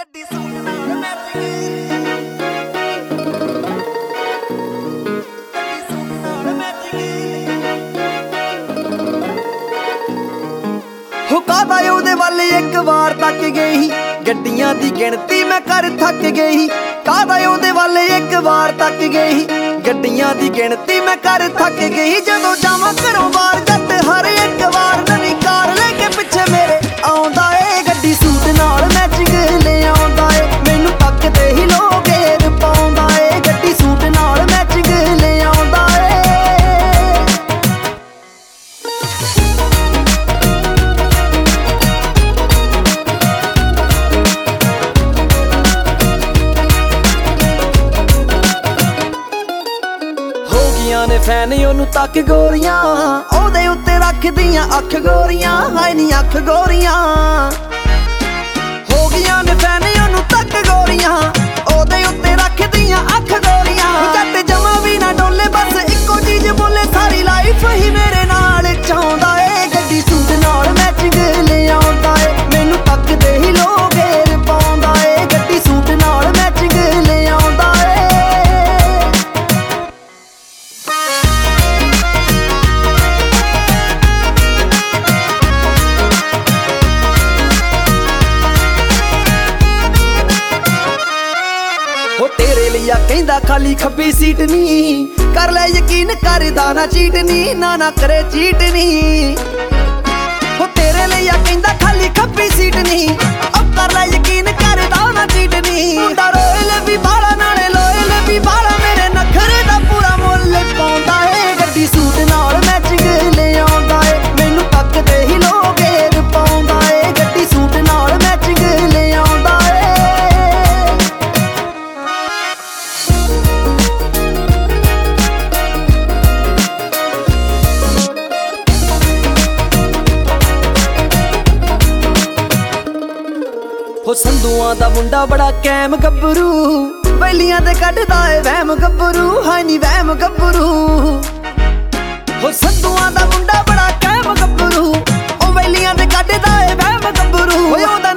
ਗੱਡੀ ਸੂਟ ਨਾਲ ਮੈਚਿੰਗ ਕਾਦਾ ਉਹਦੇ ਵੱਲ ਇੱਕ ਵਾਰ ਤੱਕ ਗਈ ਗੱਡੀਆਂ ਦੀ ਗਿਣਤੀ ਮੈਂ ਕਰ ਥੱਕ ਗਈ ਕਾਦਾ ਉਹਦੇ ਵੱਲ ਇੱਕ ਵਾਰ ਤੱਕ ਗਈ ਗੱਡੀਆਂ ਦੀ ਗਿਣਤੀ ਮੈਂ ਕਰ ਥੱਕ ਗਈ ਜਦੋਂ ਜਾਵਾਂ ਘਰੋਂ ਬਾਹਰ ਜੱਟ ਹਰ ਇੱਕ ਵਾਰ ਨਵੀਂ ਕਾਰ ਲੈ ਕੇ ਪਿੱਛੇ ਮੇਰੇ ਆਉਂਦਾ ਏ ਗੱਡੀ ਸੂਟ ਨਾਲ ਮੈਚਿੰਗ ਲੈ ਆਉਂਦਾ ਏ ਮੈਨੂੰ ਤੱਕਦੇ ਹੀ ਲੋਕ ਏਰ ਪਾਉਂਦਾ ਏ ਗੱਡੀ ਸੂਟ ਨਾਲ ਮੈਚਿੰਗ ਲੈ ਆਉਂਦਾ ਏ ਨੇ ਫੈਨ ਉਹਨੂੰ ਤੱਕ ਗੋਰੀਆਂ ਉਹਦੇ ਉੱਤੇ ਰੱਖਦੀਆਂ ਅੱਖ ਗੋਰੀਆਂ ਹਾਏ ਨੀ ਅੱਖ ਗੋਰੀਆਂ ਹੋ ਗਈਆਂ ਨੇ ਫੈਨ ਉਹਨੂੰ ਤੱਕ ਗੋਰੀਆਂ ਉਹਦੇ ਉੱਤੇ ਰੱਖਦੀਆਂ ਅੱਖ ਗੋਰੀਆਂ ਜੱਟ ਜਮਾ ਵੀ ਨਾ ਡੋਲੇ ਬਸ ਇੱਕੋ ਚੀਜ਼ ਬੋਲੇ ਸਾਰੀ ਲਾਈਫ ਹੀ ਮੇਰੇ ਨਾਲ ਚਾਹੁੰਦਾ ਏ ਗੱਡੀ ਸੂਟ ਨਾਲ ਮੈਚਿੰਗ ਲੈ ਆਉਂਦਾ ਏ ਮੈਨੂੰ ਤੱਕਦੇ ਹੀ ਲੋਕ ਏਰ ਪਾਉਂਦਾ ਏ ਗੱਡੀ ਸੂਟ ਨਾਲ ਮੈਚਿੰਗ ਲੈ ਆਉਂਦਾ ਏ ਤੇਰੇ ਲਈ ਆ ਕਹਿੰਦਾ ਖਾਲੀ ਖੱਬੀ ਸੀਟ ਨੀ ਕਰ ਲੈ ਯਕੀਨ ਕਰਦਾ ਨਾ ਚੀਟ ਨੀ ਨਾ ਕਰੇ ਚੀਟ ਨੀ ਹੋ ਤੇਰੇ ਲਈ ਆ ਕਹਿੰਦਾ ਖਾਲੀ ਖੱਬੀ ਸੀਟ ਨੀ ਉਹ ਕਰ ਲੈ ਯਕੀਨ ਕਰਦਾ ਨਾ ਚੀਟ ਨੀ ਮੁੰਡਾ ਰੋਇਲ ਵੀ ਬਾਲਾ ਨਾਲੇ ਲੋਇਲ ਵੀ ਬਾਲਾ ਮੇਰੇ ਨਖਰੇ ਦਾ ਪੂਰਾ ਮੁੱਲ ਪਾਉਂਦਾ ਏ ਗੱਡੀ ਸੂਟ ਨਾਲ ਮੈਚਿੰਗ ਲੈ ਆਉਂਦਾ ਏ ਮੈਨੂੰ ਤੱਕਦੇ ਹੀ ਲੋਕ ਏਰ ਪਾਉਂਦਾ ਏ ਗੱਡੀ ਸੂਟ ਨਾਲ ਮੈਚਿੰਗ ਲੈ ਆਉਂਦਾ ਏ ਹੋ ਸੰਧੂਆਂ ਦਾ ਮੁੰਡਾ ਬੜਾ ਕੈਮ ਗੱਭਰੂ ਵੈਲੀਆਂ ਤੇ ਕੱਢਦਾ ਏ ਵਹਿਮ ਗੱਭਰੂ ਹਾਏ ਨੀ ਵਹਿਮ ਗੱਭਰੂ ਹੋ ਸੰਧੂਆਂ ਦਾ ਮੁੰਡਾ ਬੜਾ ਕੈਮ ਗੱਭਰੂ ਉਹ ਵੈਲੀਆਂ ਤੇ ਕੱਢਦਾ ਏ ਵਹਿਮ ਗੱਭਰੂ ਓਏ ਉਹਦਾ